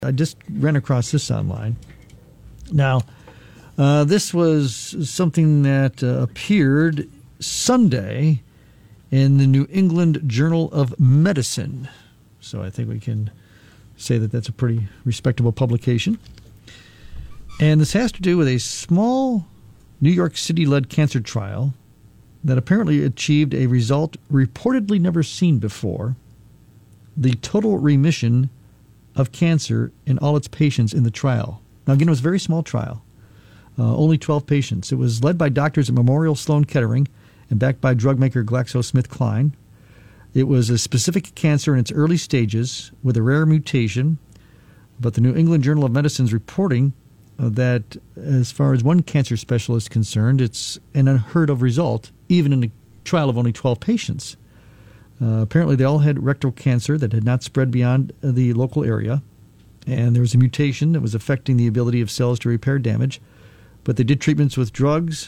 I just ran across this online. Now, this was something that appeared Sunday in the New England Journal of Medicine. So I think we can say that that's a pretty respectable publication. And this has to do with a small New York City-led cancer trial that apparently achieved a result reportedly never seen before: the total remission of cancer in all its patients in the trial. Now, again, it was a very small trial, only 12 patients. It was led by doctors at Memorial Sloan Kettering and backed by drug maker GlaxoSmithKline. It was a specific cancer in its early stages with a rare mutation, but the New England Journal of Medicine is reporting that as far as one cancer specialist is concerned, it's an unheard of result, even in a trial of only 12 patients. Apparently, they all had rectal cancer that had not spread beyond the local area, and there was a mutation that was affecting the ability of cells to repair damage. But they did treatments with drugs,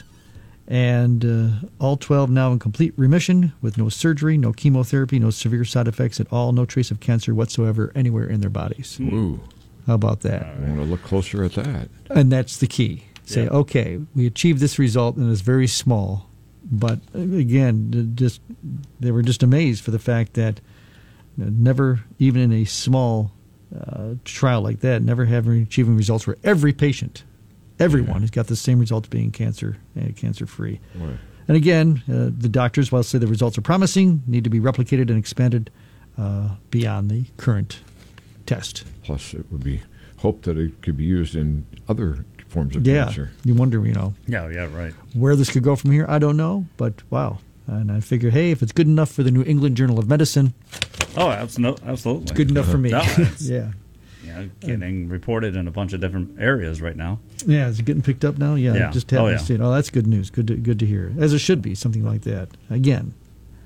and all 12 now in complete remission with no surgery, no chemotherapy, no severe side effects at all, no trace of cancer whatsoever anywhere in their bodies. Ooh. How about that? I want to look closer at that. And that's the key. Say, okay, we achieved this result, and it's very small. But again, they were just amazed for the fact that never, even in a small trial like that, never achieving results where every patient, everyone has got the same result being cancer-free. Right. And again, the doctors, while say the results are promising, need to be replicated and expanded beyond the current test. Plus, it would be hoped that it could be used in other forms of Yeah, cancer. you wonder, Yeah, right. where this could go from here. I don't know, but wow. And I figure, hey, if it's good enough for the New England Journal of Medicine, Oh, absolutely. it's good enough for me. No, it's, Yeah. Getting reported in a bunch of different areas right now. Yeah, is it getting picked up now? Yeah, Yeah. it just happens. Oh, yeah. That's good news. Good to hear. As it should be, something like that. Again.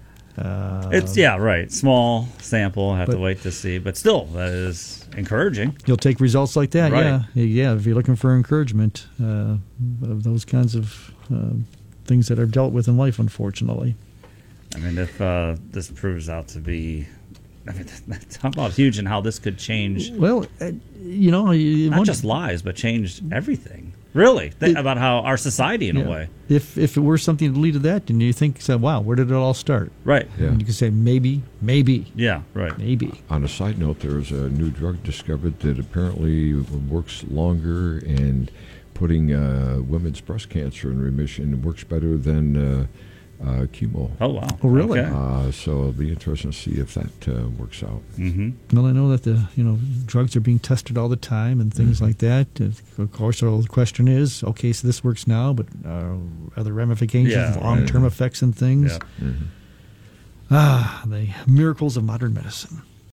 It's right. Small sample. Have to wait to see, but still, that is encouraging. You'll take results like that, Right. yeah. If you're looking for encouragement of those kinds of things that are dealt with in life, unfortunately. I mean, if this proves out to be, talk about huge and how this could change. Well, you not wonder, just lives, but change everything. Really, about how our society, in a way. If it were something to lead to that, then you think, wow, where did it all start? Right. Yeah. And you can say maybe. Yeah. Right. Maybe. On a side note, there was a new drug discovered that apparently works longer and putting women's breast cancer in remission works better than chemo. Oh, wow. Oh, really? Okay. So it'll be interesting to see if that works out. Mm-hmm. Well, I know that the drugs are being tested all the time and things like that. Of course, the question is, okay, so this works now, but are there ramifications, long-term effects and things? Yeah. Mm-hmm. The miracles of modern medicine.